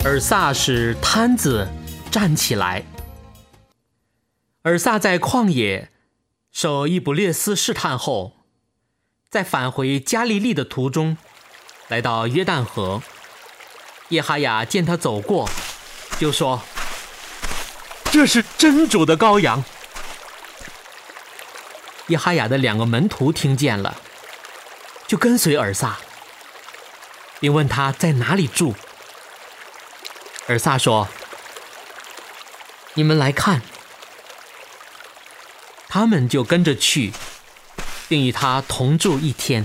尔撒使摊子站起来。尔撒在旷野受伊卜列斯试探后，在返回加利利的途中，来到约旦河。耶哈雅见他走过，就说：“这是真主的羔羊。”耶哈雅的2个门徒听见了，就跟随尔撒，并问他在哪里住。尔撒说：“你们来看。”他们就跟着去，并与他同住1天。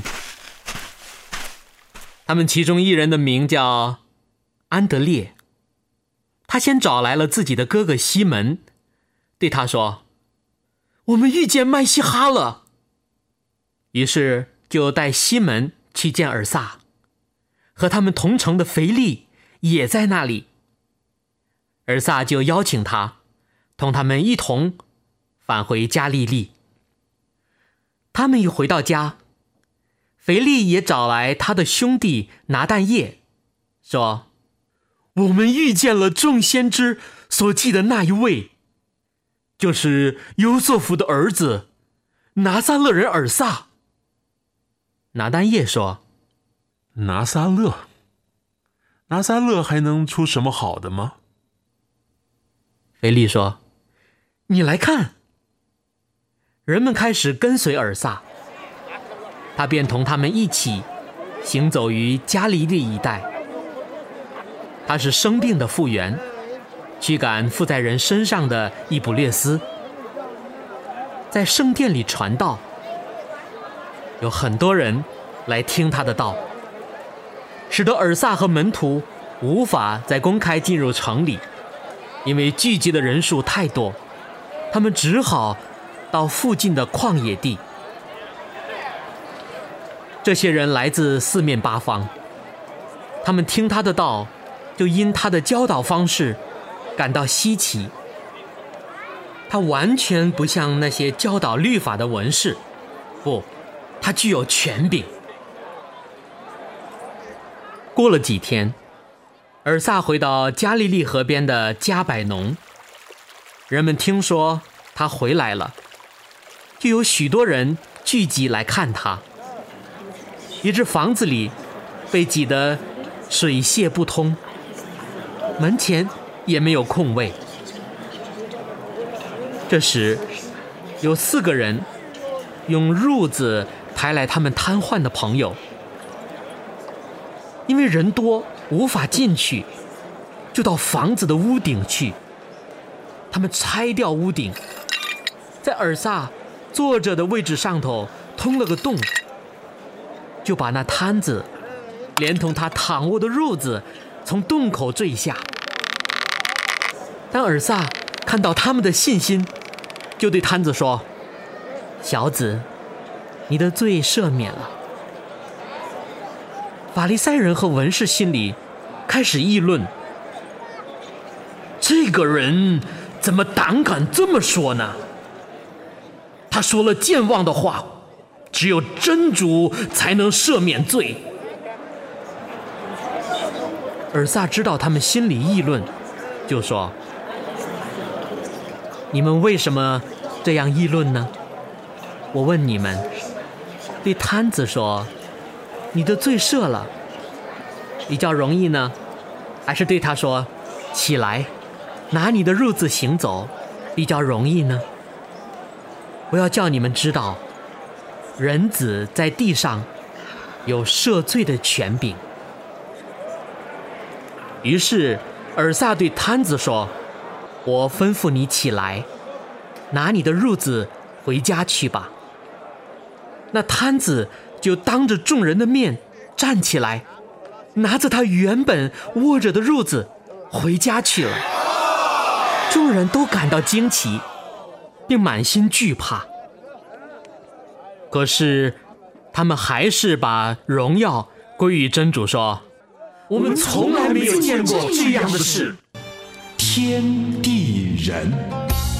他们其中一人的名叫安德烈，他先找来了自己的哥哥西门，对他说：“我们遇见麦西哈了。”于是就带西门去见尔撒，和他们同城的腓力也在那里。尔撒就邀请他，同他们一同返回加利利。他们一回到家，腓力也找来他的兄弟拿但业，说：“我们遇见了众先知所记的那一位，就是优瑟夫的儿子拿撒勒人尔撒。”拿但业说：“ 拿撒勒还能出什么好的吗？” 腓力说：“你来看。”人们开始跟随尔撒，他便同他们一起行走于加利利一带。他是生病的复原，驱赶附在人身上的伊卜列斯，在圣殿里传道，有很多人来听他的道，使得尔撒和门徒无法再公开进入城里，因为聚集的人数太多，他们只好到附近的旷野地。这些人来自4面8方，他们听他的道，就因他的教导方式感到稀奇。他完全不像那些教导律法的文士，不，他具有权柄。过了几天，尔撒回到加利利河边的加百农，人们听说他回来了，就有许多人聚集来看他，以致房子里被挤得水泄不通，门前也没有空位。这时有4个人用褥子抬来他们瘫痪的朋友，因为人多无法进去，就到房子的屋顶去。他们拆掉屋顶，在尔撒坐着的位置上头通了个洞，就把那摊子连同他躺卧的褥子从洞口坠下。当尔撒看到他们的信心，就对摊子说：“小子，你的罪赦免了。”法利赛人和文士心里开始议论：“这个人怎么胆敢这么说呢？他说了健忘的话，只有真主才能赦免罪。”尔撒知道他们心里议论，就说：“你们为什么这样议论呢？我问你们，对摊子说，你的罪赦了，比较容易呢，还是对他说，起来，拿你的褥子行走，比较容易呢？我要叫你们知道，人子在地上有赦罪的权柄。”于是尔撒对摊子说：“我吩咐你起来，拿你的褥子回家去吧。”那摊子就当着众人的面站起来，拿着他原本握着的褥子回家去了。众人都感到惊奇，并满心惧怕。可是他们还是把荣耀归于真主，说：“我们从来没有见过这样的事。” 天地人。